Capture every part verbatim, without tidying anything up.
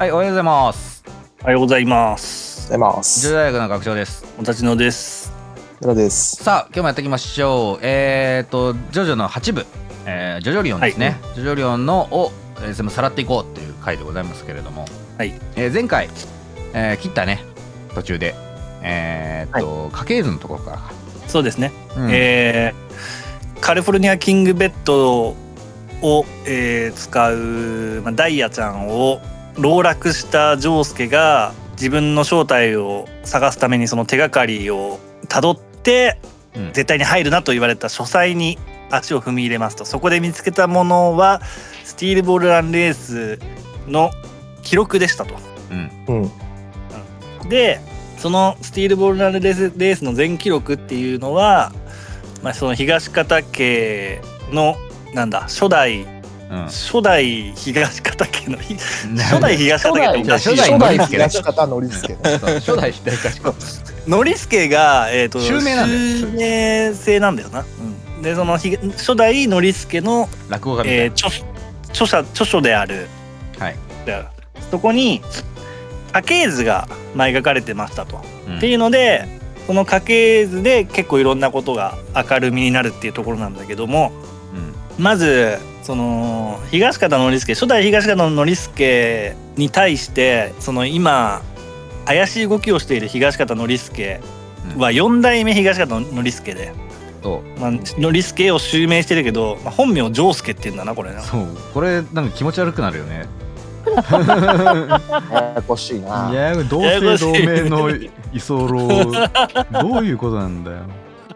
はい、おはようございます。 おはようございます。 おはようございます。 ジョジョ大学の学長です。 おたちのです。 寺です。 さあ、今日もやっていきましょう。えーと、ジョジョのはち部、えー、ジョジョリオンですね。はい、ジョジョリオンのを、えー、全部さらっていこうという回でございますけれども、 はい。 えー、前回、えー、切ったね、途中で、えーと、はい、家系図のところから。 そうですね。うん、えー、カリフォルニアキングベッドを、えー、使う、まあ、ダイヤちゃんを籠絡したジョウスケが自分の正体を探すためにその手がかりをたどって、うん、絶対に入るなと言われた書斎に足を踏み入れますと、そこで見つけたものはスティールボールランレースの記録でしたと。 うんうん、でそのスティールボールランレース、レースの全記録っていうのは、まあ、その東方家のなんだ初代、うん、初代東方家の初代東方家の初代東方ノリスケ初代東方ノリスケが、えー、と襲名なんだよ。 襲名制なんだよな、うん、でその初代ノリスケの落語家みたいな、 えー、著, 著者著書である、 はい、 そこに家系図がまあ描かれてましたと、うん、っていうのでその家系図で結構いろんなことが明るみになるっていうところなんだけども、うん、まずその東方ノリスケ初代東方のノリスケに対してその今怪しい動きをしている東方ノリスケはよん代目東方ノリスケで、 うんまあ、ノリスケを襲名してるけど、まあ、本名ジョウスケっていうんだなこれな。 そうこれなんか気持ち悪くなるよね。 ややこしいな。 いや同姓同名の居候どういうことなんだよ。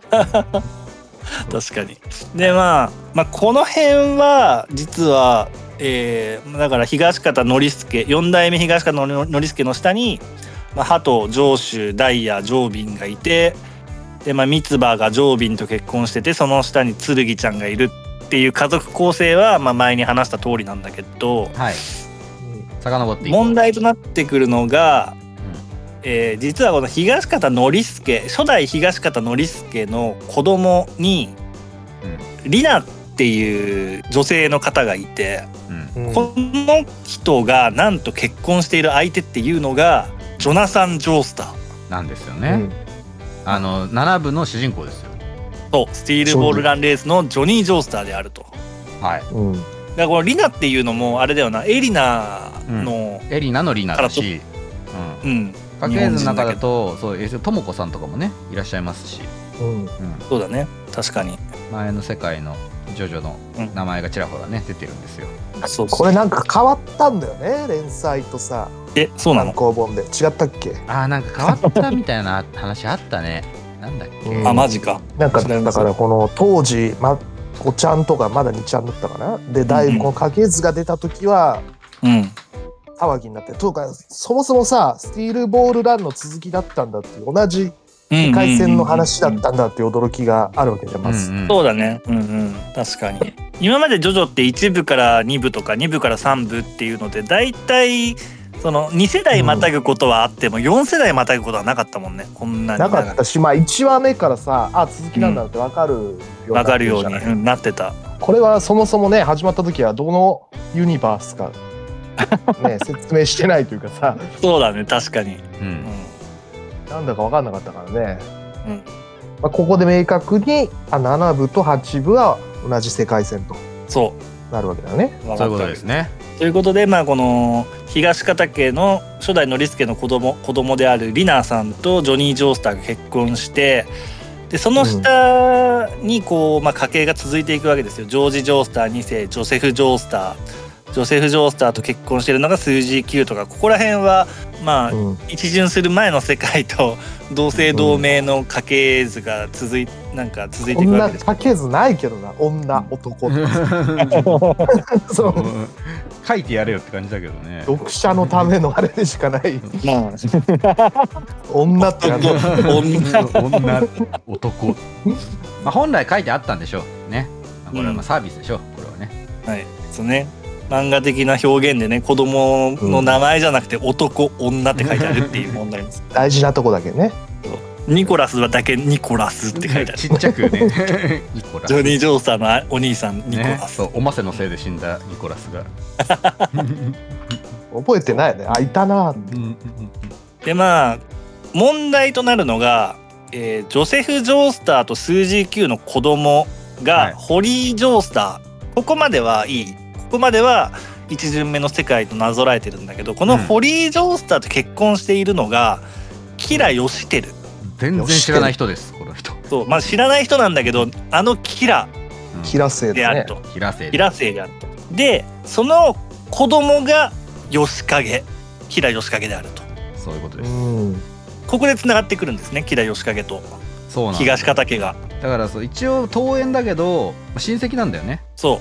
確かに。で、まあ、まあこの辺は実は、えー、だから東方ノリスケよん代目東方ノリスケの下に、まあ、鳩上州ダイヤ上敏がいて、で、まあ、三葉が上敏と結婚しててその下に剣ちゃんがいるっていう家族構成は、まあ、前に話した通りなんだけど、 はい、遡っていこう。 問題となってくるのが、えー、実はこの東方ノリスケ初代東方ノリスケの子供に、うん、リナっていう女性の方がいて、うん、この人がなんと結婚している相手っていうのがジョナサン・ジョースターなんですよね、うん、あのなな部の主人公ですよ。 そうスティールボールランレースのジョニー・ジョースターであると。 はい、 うん、 だからこのリナっていうのもあれだよな、エリナの、 うん、エリナのリナだし、 うん、うん家系図の中だとそうともこさんとかもねいらっしゃいますし、 うんうん、そうだね確かに前の世界のジョジョの名前がちらほらね、うん、出てるんですよ。 そうこれなんか変わったんだよね連載とさ。 えそうなの？ 単行本で違ったっけ？ あーなんか変わったみたいな話あったね。なんだっけ、 うん、あマジか。 なんかだからこの当時まごちゃんとかまだにちゃんだったかなでだいぶこの家系図が出た時はうん騒ぎになってとかそもそもさスティールボールランの続きだったんだっていう同じ世界線の話だったんだっていう驚きがあるわけじゃんます、 うんうん、そうだね、うんうん、確かに今までジョジョっていち部からに部とかに部からさん部っていうのでだいたいそのに世代またぐことはあっても、うん、よん世代またぐことはなかったもんね。こんなになかったし、まあ、いちわめからさあ続きなんだって分かるようになってるじゃない、 分かるように、うん、なってた。これはそもそもね始まった時はどのユニバースかね、説明してないというかさそうだね確かに、うんうん、 なんだか分かんなかったからね、うんまあ、ここで明確にあなな部とはち部は同じ世界線とそうなるわけだよね。 そういうことですね。 ということで、まあ、この東方家の初代ノリスケの子供子供であるリナさんとジョニー・ジョースターが結婚してでその下にこう、まあ、家系が続いていくわけですよ。ジョージ・ジョースターに世ジョセフ・ジョースタージョセフ・ジョースターと結婚しているのが数字きゅうとかここら辺はまあ、うん、一巡する前の世界と同姓同名の家系図が続いなんか続いていくわけです。 家系図ないけどな女男そう書いてやれよって感じだけどね。 読者のためのあれでしかない女って感じ女男、まあ、本来書いてあったんでしょうね。これはまあサービスでしょう、これはね。 はいそうね漫画的な表現でね子供の名前じゃなくて男、うん、女って書いてあるっていう問題です。 大事なとこだけね。 ニコラスはだけニコラスって書いてある。 ちっちゃくねニコラス。 ジョニー・ジョースターのお兄さんニコラス、 ね、そうおませのせいで死んだニコラスが覚えてないね。あ、いたなって、 うんうんうん、 でまあ問題となるのが、えー、ジョセフ・ジョースターとスージー Q の子供が、はい、ホリー・ジョースター、ここまではいい、ここまでは一巡目の世界となぞらえてるんだけど、このホリー・ジョースターと結婚しているのがキラ・ヨシテル。 全然知らない人です、この人。 そう、まあ、知らない人なんだけど、あのキラキラ星であると、 キラ星キラ星であると。でその子供が吉影、キラ吉影であると。 そういうことです。 ここでつながってくるんですね、キラ吉影と。 そうなん東方家が。 だからそう、一応遠縁だけど親戚なんだよね。 そう、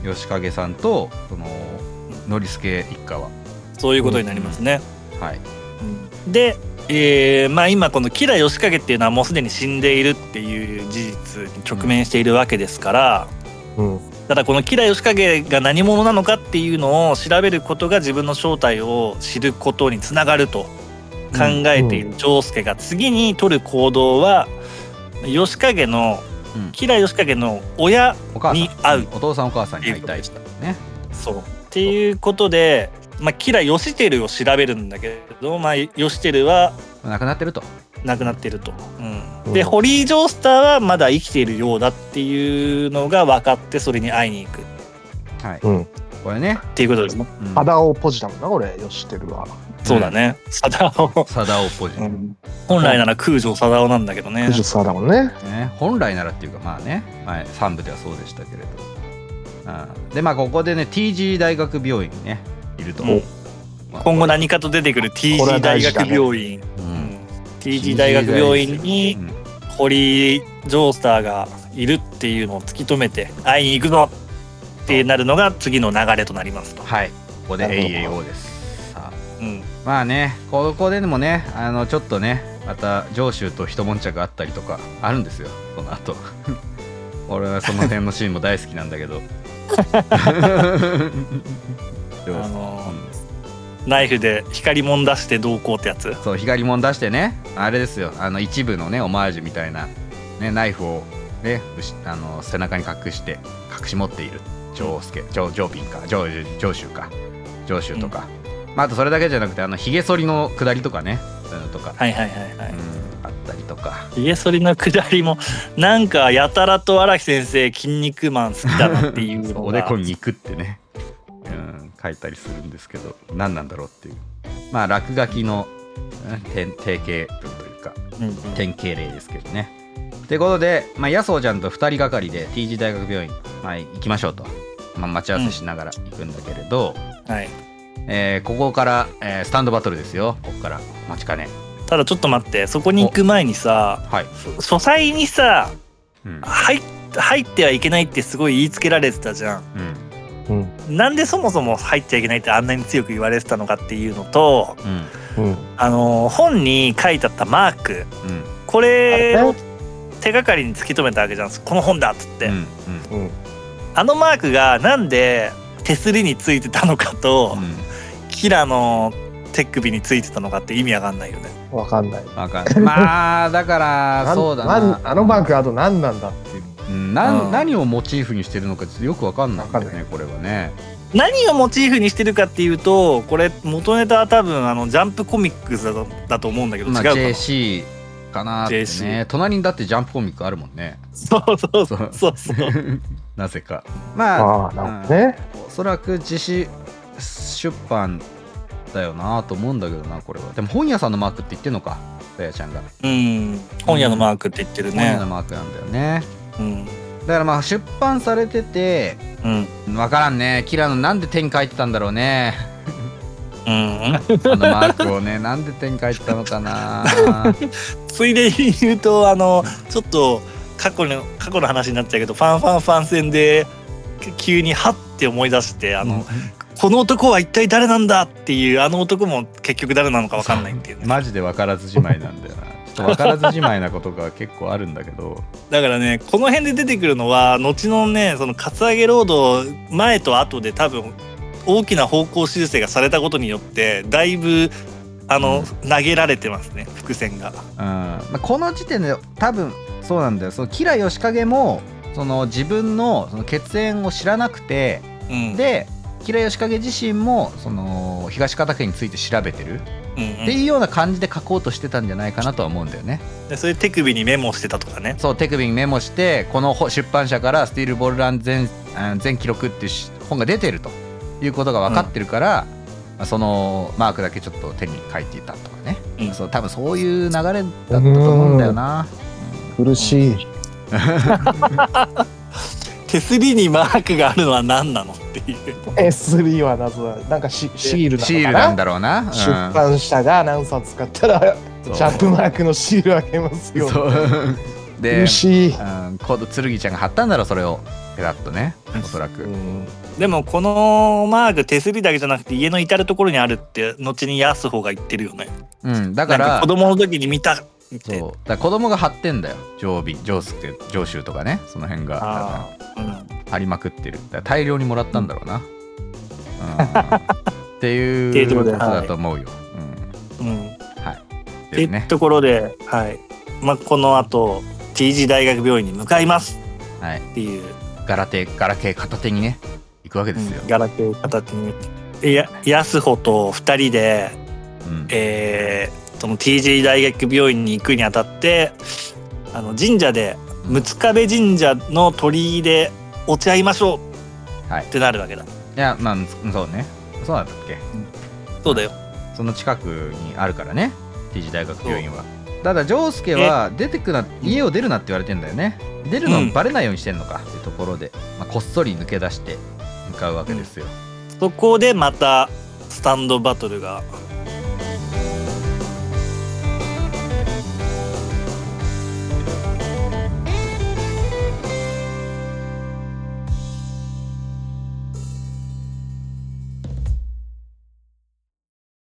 うん、吉影さんとそのノリスケ一家はそういうことになりますね、 うん、はい、 うん、で、えーまあ、今このキラ吉影っていうのはもうすでに死んでいるっていう事実に直面しているわけですから、うん、ただこのキラ吉影が何者なのかっていうのを調べることが自分の正体を知ることにつながると考えている丈介が次に取る行動は、吉影の、うん、キラ吉影の親に会う、 お父さんお母さんに会いたいね。 そうっていうことで、まあ、キラヨシテルを調べるんだけど、まあ、ヨシテルは亡くなってると亡くなってると、うん、で、うん、ホリー・ジョースターはまだ生きているようだっていうのが分かって、それに会いに行く、 はい、うん、これねっていうことですね。 サダオポジだもんな、これヨシテルは。 そうだね、サダオサダオポジ、うん、 本来なら空城サダオなんだけどね。 空城サダオねね、本来ならっていうか、まあね、前さん部ではそうでしたけれど、うん、でまあここでね ティージー 大学病院にねいると、うん、 まあ、今後何かと出てくる ティージー 大学病院、ね、うん、ティージー 大学病院にホリー・ジョースターがいるっていうのを突き止めて会いに行くぞってなるのが次の流れとなりますと。 はい、ここで エーエーオー です。さあ、うん、まあね、ここでもね、あのちょっとね、また上州と一悶着あったりとかあるんですよ、この後俺はその辺のシーンも大好きなんだけどあのー、ナイフで光もん出してどうこうってやつ。 そう、光もん出してね、あれですよ、あの一部のねオマージュみたいな、ね、ナイフをねあの背中に隠して隠し持っている上介、上上品か上上州か上州とか、うん、まあ、あとそれだけじゃなくて、あのひげ剃りの下りとかね、そういうのとか、 はいはいはいはい、うん、 あったりとか、 ひげ剃りの下りもなんかやたらと荒木先生筋肉マン好きだなっていうのがおでこに肉ってね、うん、書いたりするんですけど、何なんだろうっていう、まあ落書きの定型文というか、うんうん、典型例ですけどね。ということで、まあ、ヤソーちゃんとふたりがかりで ティージー 大学病院、まあ、行きましょうと、まあ、待ち合わせしながら行くんだけれど、うん、はい、えー、ここから、えー、スタンドバトルですよ。ここから待ちかね。 ただちょっと待って、そこに行く前にさ、はい、書斎にさ、うん、入, 入ってはいけないってすごい言いつけられてたじゃん、うんうん、なんでそもそも入っちゃいけないってあんなに強く言われてたのかっていうのと、うんうん、あの本に書いてあったマーク、うん、これを手がかりに突き止めたわけじゃん、この本だっつって、うんうん、あのマークがなんで手すりについてたのかと、うん、キラの手首についてたのかって意味わかんないよね。 わかんない。 わかんない。まあだからそうだな。 あのマークあと何なんだっていう。 うん、なうん、何をモチーフにしてるのかよくわかんないんだよね、これはね。 何をモチーフにしてるかっていうと、これ元ネタは多分あのジャンプコミックスだ と, だと思うんだけど、違うかな。 ジェーシーかなってね。隣にだってジャンプコミックあるもんね。 そうそうそうそうそうなぜか。まあ、 あなんかね、 おそらく自主出版だよなと思うんだけどな、これは。でも本屋さんのマークって言ってんのか、さやちゃんが。 うん、本屋のマークって言ってるね。 本屋のマークなんだよね。うん。だからまあ出版されてて、うん、分からんね。キラのなんで手に書いてたんだろうね。うん、あのマークをね、なんで手に書いてたのかな。 ついでに言うと、あのちょっと過去の過去の話になっちゃうけど、ファンファンファン戦で急にハッて思い出して、あの、うん、この男は一体誰なんだっていう、あの男も結局誰なのか分かんないっていう、ね、 マジで分からずじまいなんだよな。ちょっと分からずじまいなことが結構あるんだけど。 だからね、この辺で出てくるのは後のね、そのカツアゲロード前と後で多分大きな方向修正がされたことによってだいぶあの、うん、投げられてますね、伏線が。うん、 まあ、この時点で多分そうなんだよ。そのキラヨシカゲもその自分 の, その血縁を知らなくて、うん、で吉良義景自身もその東方家について調べてる、うんうん、っていうような感じで書こうとしてたんじゃないかなとは思うんだよね。 でそれ手首にメモしてたとかね。 そう手首にメモしてこの出版社からスティールボールラン全全記録っていう本が出てるということが分かってるから、うん、そのマークだけちょっと手に書いていたとかね、うん、そう多分そういう流れだったと思うんだよな。 苦しい手すりにマークがあるのは何なのっていう。 手すりは謎だ。なんかシールなのかな。 シールなんだろうな、うん、 出版社が何冊使ったらジャンプマークのシール開けますよ。 で、 苦しい、 うん、今度剣ちゃんが貼ったんだろうそれをペラッとね、おそらく、うん、 でもこのマーク手すりだけじゃなくて家の至る所にあるって後に安穂が言ってるよね。 うん、だからなんか子供の時に見たみたいな。 そうだから子供が貼ってんだよ。常備常助常習とかね、その辺が、うん、貼りまくってる。だから大量にもらったんだろうな、うんうん、っていうことだと思うよ。うん、うん、はいですね。ってところで、はいまあ、この後 T 字大学病院に向かいますっていう、はい、 ガラテガラケー片手にね行くわけですよ、 うん、ガラケー片手にいや安穂とふたりで、うんえー、その T 字大学病院に行くにあたってあの神社で六壁神社の鳥居でお茶会いましょうってなるわけだ、はい、 いやまあそうねそうなんだっけ、うん、 そうだよ。 その近くにあるからね T 字大学病院は。ただ丈介は出てくな家を出るなって言われてんだよね。出るのバレないようにしてんのかっていうところで、まあ、こっそり抜け出して向かうわけですよ、 うん、そこでまたスタンドバトルが